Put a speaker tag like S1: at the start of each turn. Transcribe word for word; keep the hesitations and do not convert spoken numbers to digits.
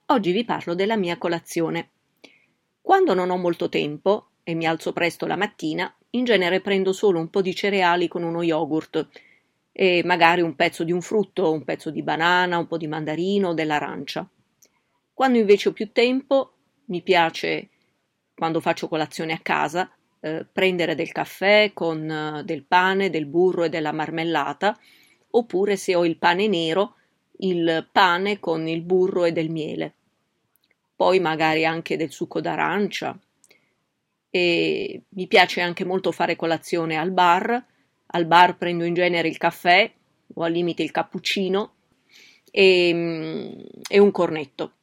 S1: Oggi vi parlo della mia colazione. Quando non ho molto tempo e mi alzo presto la mattina, in genere prendo solo un po' di cereali con uno yogurt e magari un pezzo di un frutto, un pezzo di banana, un po' di mandarino o dell'arancia. Quando invece ho più tempo, mi piace, quando faccio colazione a casa, eh, prendere del caffè con eh, del pane, del burro e della marmellata, oppure se ho il pane nero, il pane con il burro e del miele. Poi magari anche del succo d'arancia. E mi piace anche molto fare colazione al bar. Al bar prendo in genere il caffè o al limite il cappuccino e, e un cornetto.